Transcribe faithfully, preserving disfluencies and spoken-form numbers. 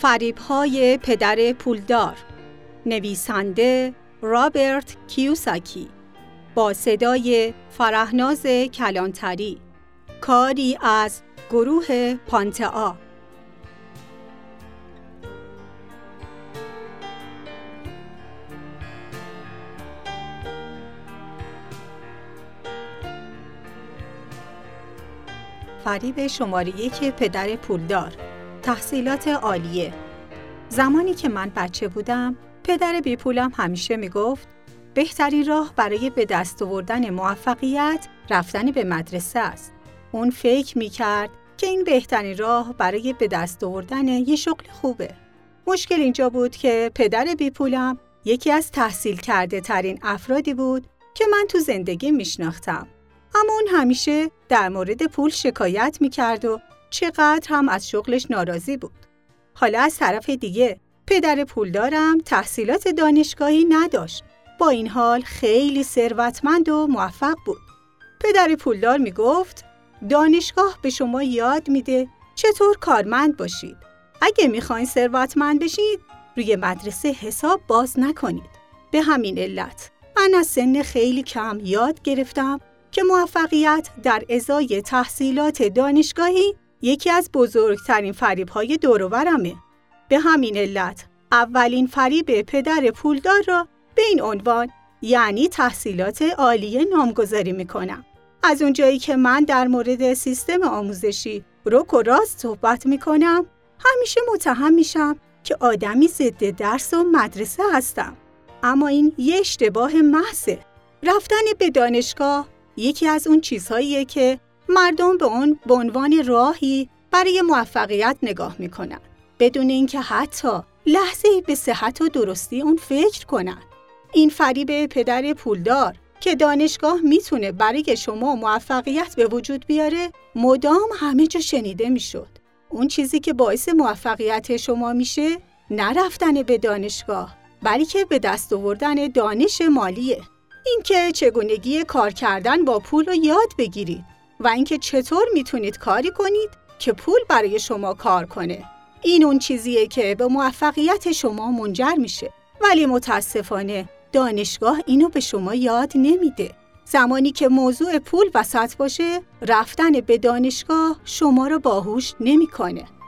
فریب‌های پدر پولدار، نویسنده رابرت کیوساکی، با صدای فرهناز کلانتری، کاری از گروه پانتئا. فریب شماره یک پدر پولدار، تحصیلات عالیه. زمانی که من بچه بودم، پدر بی پولم همیشه میگفت بهترین راه برای به دست آوردن موفقیت رفتن به مدرسه است. اون فکر میکرد که این بهترین راه برای به دست آوردن یه شغل خوبه. مشکل اینجا بود که پدر بی پولم یکی از تحصیل کرده ترین افرادی بود که من تو زندگی میشناختم. اما اون همیشه در مورد پول شکایت میکرد و چقدر هم از شغلش ناراضی بود. حالا از طرف دیگه پدر پولدارم تحصیلات دانشگاهی نداشت. با این حال خیلی ثروتمند و موفق بود. پدر پولدار میگفت دانشگاه به شما یاد میده چطور کارمند باشید. اگه میخواین ثروتمند بشید روی مدرسه حساب باز نکنید. به همین علت من از سن خیلی کم یاد گرفتم که موفقیت در ازای تحصیلات دانشگاهی یکی از بزرگترین فریب‌های دور و برمه. به همین علت اولین فریب پدر پولدار را به این عنوان، یعنی تحصیلات عالیه، نامگذاری میکنم. از اونجایی که من در مورد سیستم آموزشی رک و راست صحبت میکنم، همیشه متهم میشم که آدمی ضد درس و مدرسه هستم. اما این یه اشتباه محضه. رفتن به دانشگاه یکی از اون چیزهاییه که مردم به اون به عنوان راهی برای موفقیت نگاه میکنن، بدون اینکه حتی لحظه‌ای به صحت و درستی اون فکر کنن. این فریب پدر پولدار که دانشگاه میتونه برای شما موفقیت به وجود بیاره مدام همه جا شنیده میشد. اون چیزی که باعث موفقیت شما میشه نه رفتن به دانشگاه، بلکه به دست آوردن دانش مالیه. اینکه چگونگی کار کردن با پول رو یاد بگیرید و اینکه چطور میتونید کاری کنید که پول برای شما کار کنه. این اون چیزیه که به موفقیت شما منجر میشه. ولی متاسفانه دانشگاه اینو به شما یاد نمیده. زمانی که موضوع پول وسط باشه، رفتن به دانشگاه شما رو باهوش نمیکنه.